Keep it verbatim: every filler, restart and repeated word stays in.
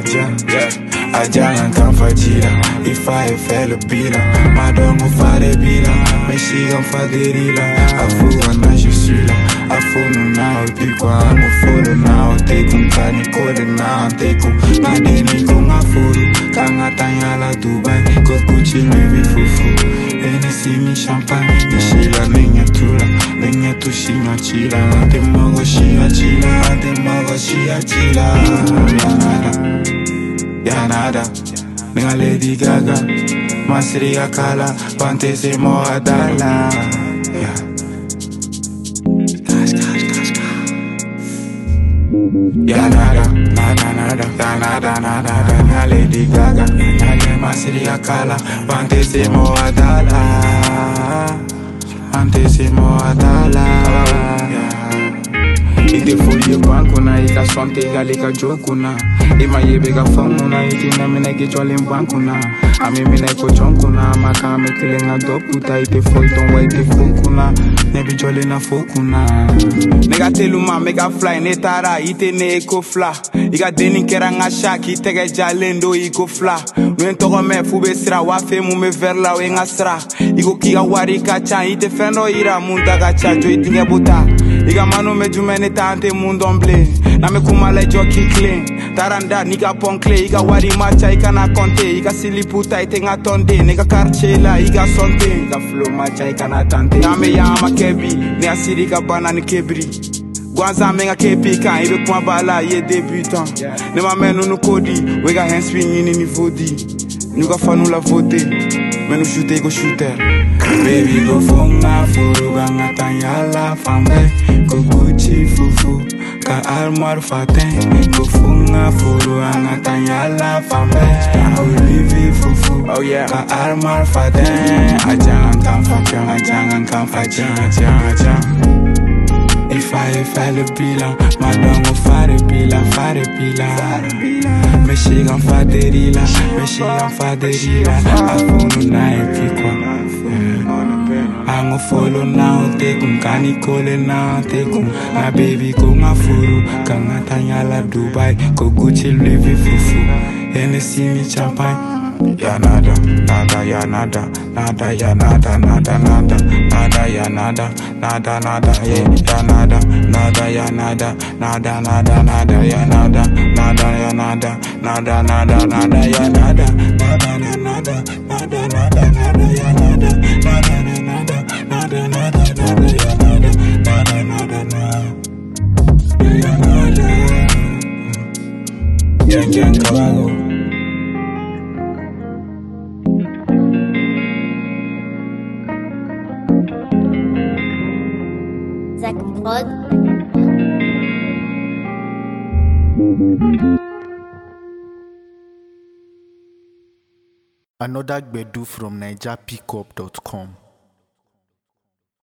ja, yeah. Ajangan kan fajira, ifa e fele bila. Madongo fare bila, meshigan faderila. Afuga na jisila, afunu na opikwa. Amo folo na otekum, kani kode na antekum. Nadeni kong afuru, kangatanyala Dubai. Kokuchi Louis fufu, eni simi champagne. Nishila nenya tula, nenya tushina chila. Ante mago shia chila, ante mago shia chila. Yanada, yanada, ninga Lady Gaga. Masri akala, pante se mo adala. Yeah. Yanada, nada, nada, nada, nada, nada, Lady Gaga. Nale masiri akala, pante se mo adala, pante se mo adala. Ite folie bankuna, ika sonte galika jokuna. Ima yebe ga famuna, ite na mine ke jolin bankuna. Ami mine ko jonkuna, maka me kilenga dokuta. Ite foi ton wa ite funkuna, nebi jole na fokuna. Nega teluma mega fly netara, ite ne eko fla. Iga deni kera nga shaki, tege jalendo iko fla. Nwen togo me fube sra, wafe mu me verla we nga sra. Igo kiga wari kacha, ite fendo ira munda gacha, jo itinge buta. Iga manu me jumene tante mundomble. Na me kumale jo kikle. Taranda niga ponkle, iga wari macha, iga na konte. Iga siliputa ite nga tonde, nega karchela, iga sonte. Iga flow macha, iga na tante. Na me yama kebi, ne asiri iga banani kebri. Gwanza menga kepi kan, ibe kwa bala ye débutant. Ne ma menu no kodi, wega hands swing in ni vodi. Nuga fanu la vote, menu shooter go shooter. Baby go funga furu ganga tanyala fambe. Go Gucci fufu, ka armoire fatin. Go funga furu ganga tanyala fambe. Louis fufu, oh yeah, ka armoire fatin. Ajangan kan fajan, ajangan kan fajan, ajangan, ajangan. If I file a bilan, madongo fare bila, fare bila. Me shigan faderila, me shigan faderila. Afunu na epikwa. Ango follow now, tekum kani kole now, tekum. Na baby ko ngafuru, kangatanyala Dubai, ko Gucci Louis fufu. Hennessy mi champagne. Ya nada, nada, ya nada, nada, ya nada, nada, nada, nada, ya nada, nada, nada, yeah, ya nada, nada, ya nada, nada, nada, nada, ya nada, nada, ya nada, nada, nada, nada, ya nada, nada, nada, nada, nada, nada, ya nada, nada, nada, nada, nada, nada, ya nada, nada, nada, nada, ya nada, yang yang kawago. Another Gbedu from Niger Pickup dot com.